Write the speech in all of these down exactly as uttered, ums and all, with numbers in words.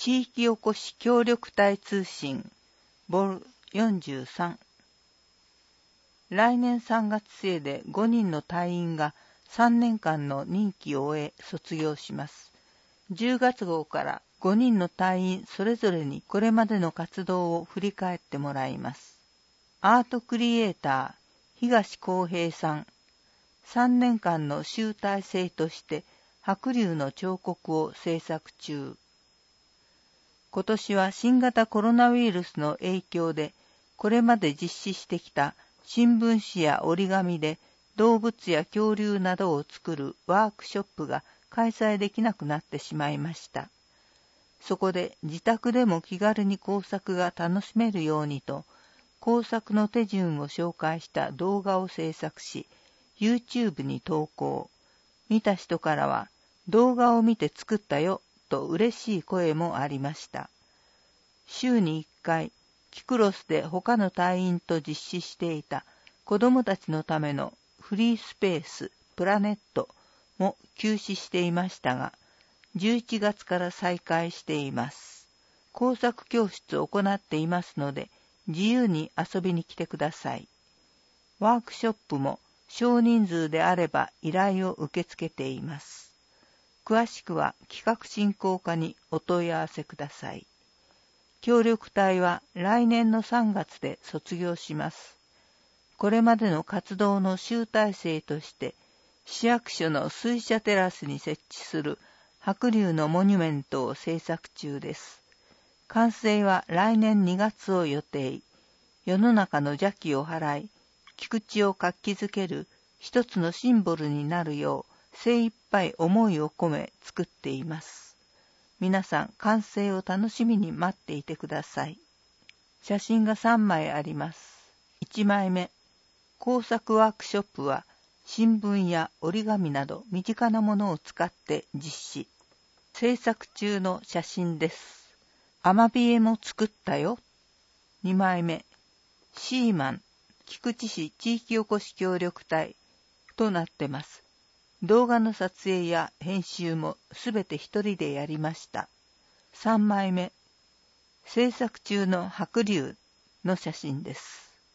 地域おこし協力隊通信ボルよんじゅうさん。来年さんがつ末でごにんの隊員がさんねんかんの任期を終え卒業します。じゅうがつ号からごにんの隊員それぞれにこれまでの活動を振り返ってもらいます。アートクリエイター東光平さん。さんねんかんの集大成として白龍の彫刻を制作中。今年は新型コロナウイルスの影響で、これまで実施してきた新聞紙や折り紙で動物や恐竜などを作るワークショップが開催できなくなってしまいました。そこで自宅でも気軽に工作が楽しめるようにと、工作の手順を紹介した動画を制作し、YouTube に投稿。見た人からは、動画を見て作ったよと嬉しい声もありました。週にいっかい、キクロスで他の隊員と実施していた子どもたちのためのフリースペースプラネットも休止していましたが、じゅういちがつから再開しています。工作教室を行っていますので、自由に遊びに来てください。ワークショップも少人数であれば依頼を受け付けています。詳しくは企画進行課にお問い合わせください。協力隊は来年のさんがつで卒業します。これまでの活動の集大成として、市役所の水車テラスに設置する白龍のモニュメントを制作中です。完成は来年にがつを予定。世の中の邪気を払い、菊池を活気づける一つのシンボルになるよう、精一杯思いを込め作っています。皆さん完成を楽しみに待っていてください。写真がさんまいあります。いちまいめ、工作ワークショップは新聞や折り紙など身近なものを使って実施。制作中の写真です。アマビエも作ったよ。にまいめ、シーマン、菊池市地域おこし協力隊となってます。動画の撮影や編集もすべて一人でやりました。さんまいめ、制作中の白龍の写真です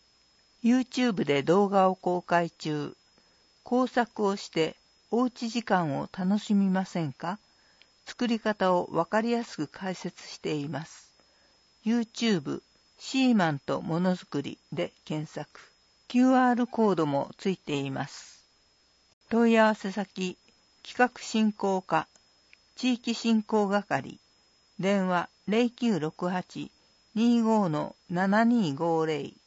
。YouTube で動画を公開中。工作をしておうち時間を楽しみませんか？作り方をわかりやすく解説しています。YouTube シーマンとものづくりで検索。キューアール コードもついています。問い合わせ先、企画進行課、地域振興係、電話 ゼロきゅうろくはち にじゅうご ななにーごーゼロ